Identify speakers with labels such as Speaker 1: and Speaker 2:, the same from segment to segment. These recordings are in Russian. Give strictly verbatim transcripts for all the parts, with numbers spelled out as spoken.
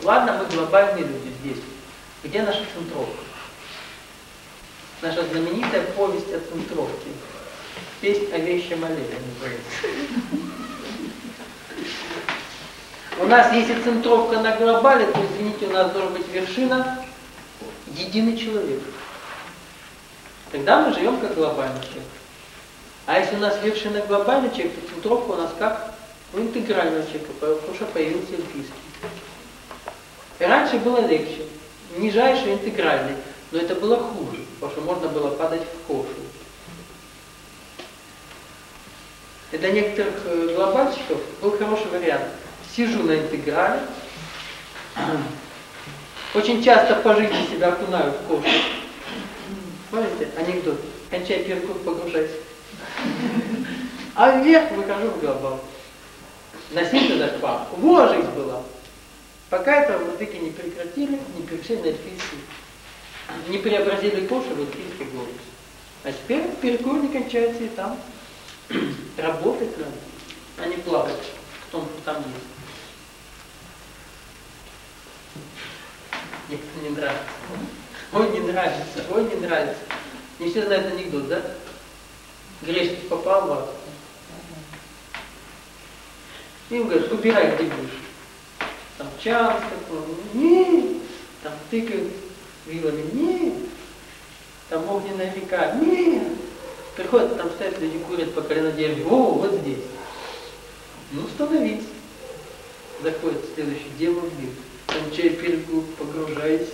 Speaker 1: ладно, мы глобальные люди здесь. Где наша центровка? Наша знаменитая повесть о центровке. Песнь о вещем Олеге называется. У нас, если центровка на глобале, то, извините, у нас должна быть вершина единый человек. Тогда мы живем как глобальный человек. А если у нас вершина глобальный человек, то центровка у нас как у интегрального человека, потому что появился эльфийский. И раньше было легче. Нижайший интегральный. Но это было хуже, потому что можно было падать в кошу. И для некоторых глобальщиков был хороший вариант. Сижу на интеграле, очень часто по жизни себя окунаю в кошу. Помните анекдот? Кончай первый круг, погружайся. А вверх выхожу в глобал. На синтез даже пап. Во жизнь была. Пока этого владыки не прекратили, не перешли на эльфийский. Не преобразили кошу в эльфийский глобус. А теперь перекур не кончается и там. Работать надо, а не плавать в том, что там есть. Никто не нравится. Ой, не нравится, ой, не нравится. Не все знают анекдот, да? Грешник попал в ад. И им говорят, выбирай, где будешь. Там час такой, не, там тыкают вилами, не, там огненная река, не. Приходят, там стоят люди, курят по коленодереву, о, вот здесь. Ну, становись. Заходит следующий демон, кончай перекур, погружайся.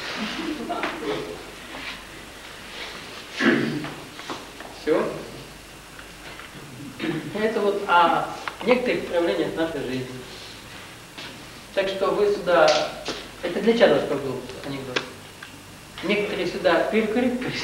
Speaker 1: Все. Это вот о некоторых проявлениях нашей жизни. Так что вы сюда, это для чего был анекдот? Некоторые сюда перекурить пришли,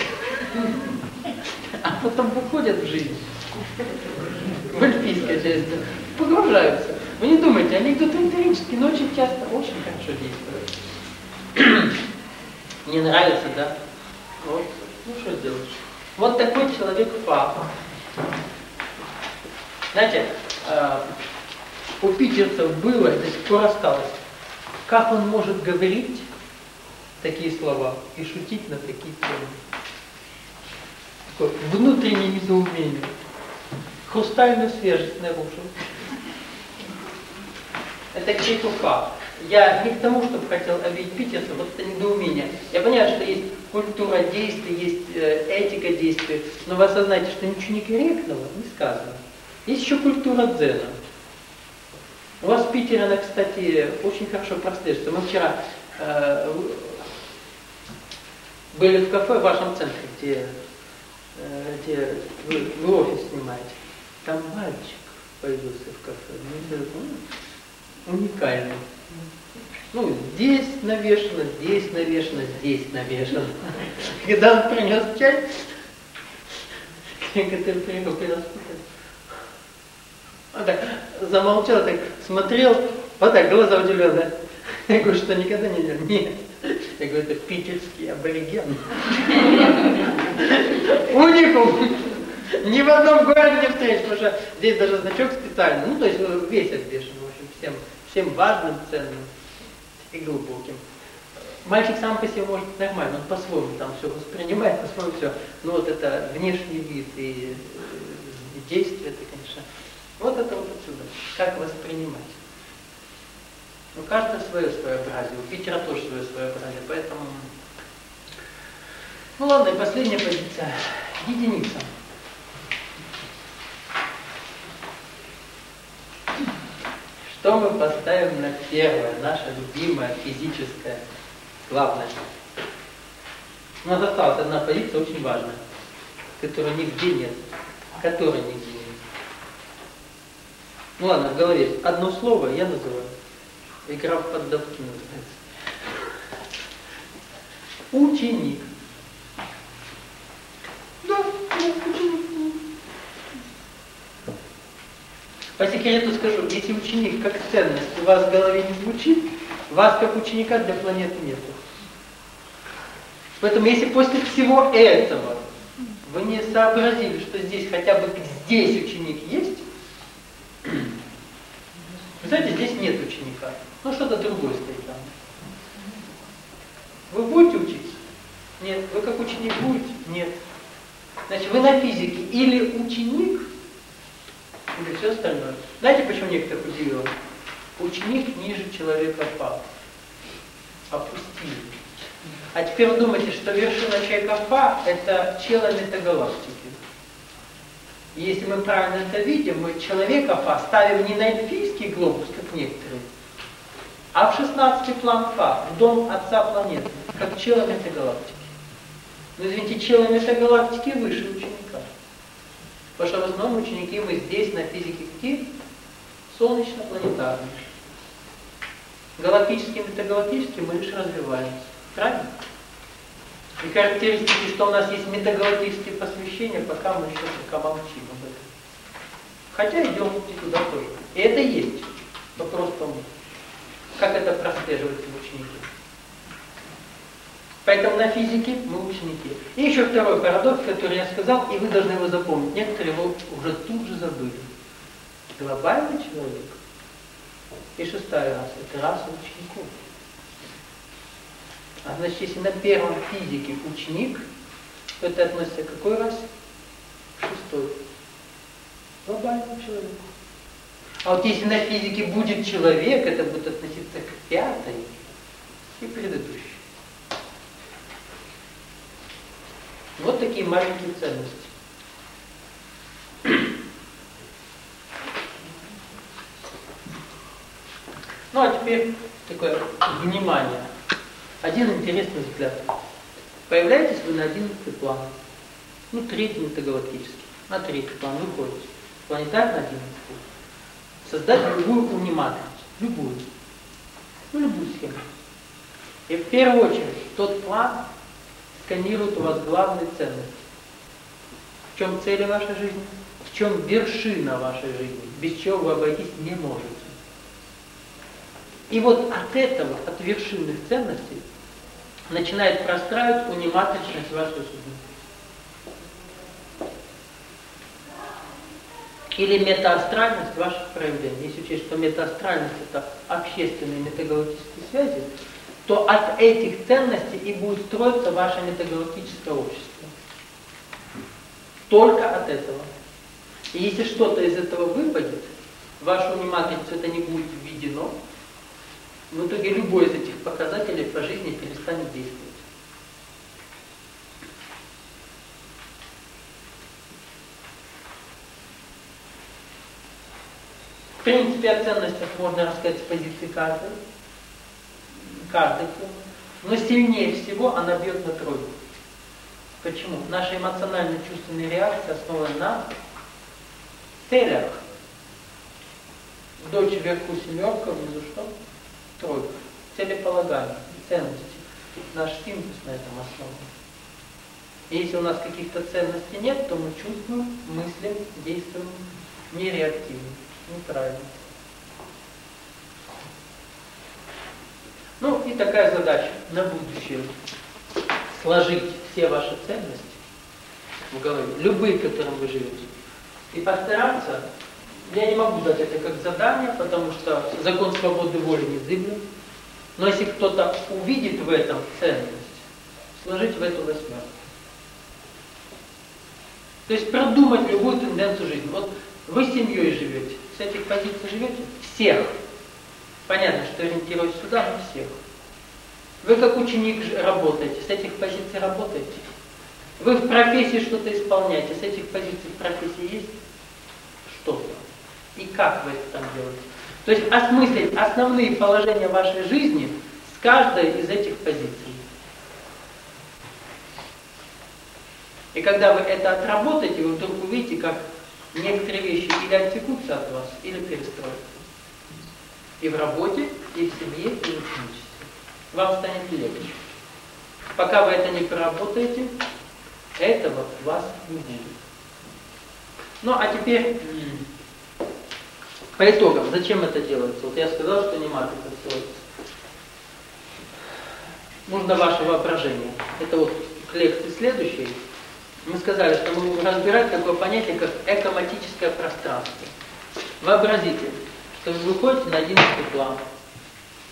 Speaker 1: а потом выходят в жизнь, в эльфийской части, погружаются. Вы не думайте, анекдот риторический, но очень часто, очень хорошо действует. Не нравится, да? Вот, ну что сделаешь? Вот такой человек папа. Знаете, э, у питерцев было, и до сих пор осталось, как он может говорить такие слова и шутить на такие темы. Такое внутреннее недоумение. Хрустальную свежесть нарушил. Это чепуха. Я не к тому, чтобы хотел обидеть питерцев, вот это недоумение. Я понимаю, что есть культура действий, есть э, этика действий, но вы осознаете, что ничего некорректного не сказано. Есть еще культура дзена. У вас в Питере она, кстати, очень хорошо прослеживается. Мы вчера э, были в кафе в вашем центре, где, э, где вы, вы офис снимаете. Там мальчик появился в кафе. Ну, уникальный. Ну, здесь навешано, здесь навешано, здесь навешано. Когда он принес чай, который приехал переспутать, он так замолчал, так смотрел, вот так, глаза удивленные. Я говорю, что никогда не делал? Нет. Я говорю, это питерский абориген. Уникум. Ни в одном городе не встретишь, потому что здесь даже значок специальный. Ну, то есть весь обвешен, в общем, всем, всем важным, ценным и глубоким. Мальчик сам по себе может быть нормально, он по-своему там все воспринимает, по-своему все. Но вот это внешний вид и, и действие, это, конечно, вот это вот отсюда. Как воспринимать? Ну, каждое свое своеобразие, у Питера тоже свое своеобразие, поэтому... Ну ладно, и последняя позиция. Единица. Что мы поставим на первое, наше любимое, физическое, главное? У нас осталась одна позиция очень важная, которой нигде нет, которой нигде нет. Ну ладно, в голове есть одно слово, я называю. Игра в поддавки называется. Ученик. Да, ученик. По секрету скажу, если ученик как ценность у вас в голове не звучит, вас как ученика для планеты нету. Поэтому если после всего этого вы не сообразили, что здесь хотя бы здесь ученик есть, вы знаете, здесь нет ученика. Ну что-то другое стоит там. Вы будете учиться? Нет. Вы как ученик будете? Нет. Значит, вы на физике или ученик, или все остальное. Знаете, почему некоторых удивило? Ученик ниже человека пал. Опустили. А теперь вы думаете, что вершина человека Фа – это чело метагалактики. И если мы правильно это видим, мы человека Фа ставим не на эльфийский глобус, как некоторые, а в шестнадцатый план Фа, в дом Отца планеты, как чело метагалактики. Но извините, чело метагалактики выше ученика. Потому что в основном ученики мы здесь на физике какие? Солнечно-планетарные. Галактические и метагалактические мы лишь развиваемся. Правильно? И характеристики, что у нас есть метагалактические посвящения, пока мы еще пока молчим об этом. Хотя идем туда тоже. И это есть. Вопрос в том, как это прослеживается в ученике. Поэтому на физике мы ученики. И еще второй парадокс, который я сказал, и вы должны его запомнить. Некоторые его уже тут же забыли. Глобальный человек и шестая раса – это раса учеников. А значит, если на первом физике ученик, то это относится к какой расе? К шестой. Глобальному человеку. А вот если на физике будет человек, это будет относиться к пятой и предыдущей. Вот такие маленькие ценности. Ну а теперь такое внимание. Один интересный взгляд. Появляетесь вы на одиннадцатый план. Ну, третий метагалактический. На третий план выходите. Планетарный одиннадцатый. Создать любую униматрицу. Любую. Ну, любую схему. И в первую очередь тот план сканирует у вас главные ценности. В чем цель вашей жизни? В чем вершина вашей жизни? Без чего вы обойтись не можете. И вот от этого, от вершинных ценностей, начинает простраивать униматричность вашей судьбы. Или метаастральность ваших проявлений. Если учесть, что метаастральность – это общественные метагалактические связи, то от этих ценностей и будет строиться ваше метагалактическое общество. Только от этого. И если что-то из этого выпадет, в вашу униматрицу это не будет введено, в итоге любой из этих показателей по жизни перестанет действовать. В принципе, о ценностях можно рассказать с позиции каждой, каждой, но сильнее всего она бьет на тройку. Почему? Наша эмоционально-чувственная реакция основана на целях. Дочь вверху семерка, внизу что? Тройка. Целеполагание, ценности. Наш синтез на этом основан. И если у нас каких-то ценностей нет, то мы чувствуем, мыслим, действуем нереактивно, неправильно. Ну и такая задача на будущее. Сложить все ваши ценности в голове, любые, которым вы живете, и постараться. Я не могу дать это как задание, потому что закон свободы воли незыблем. Но если кто-то увидит в этом ценность, сложить в эту восьмерку. То есть продумать любую тенденцию жизни. Вот вы с семьей живете, с этих позиций живете? Всех. Понятно, что ориентируюсь сюда, но всех. Вы как ученик работаете, с этих позиций работаете. Вы в профессии что-то исполняете, с этих позиций в профессии есть что-то. И как вы это там делаете? То есть осмыслить основные положения вашей жизни с каждой из этих позиций. И когда вы это отработаете, вы вдруг увидите, как некоторые вещи или отсекутся от вас, или перестроятся. И в работе, и в семье, и в ученичестве. Вам станет легче. Пока вы это не проработаете, этого у вас не будет. Ну, а теперь по итогам, зачем это делается? Вот я сказал, что не матрица строится. Нужно ваше воображение. Это вот к лекции следующей. Мы сказали, что мы будем разбирать такое понятие, как экоматическое пространство. Вообразите, что вы выходите на одиннадцатый план.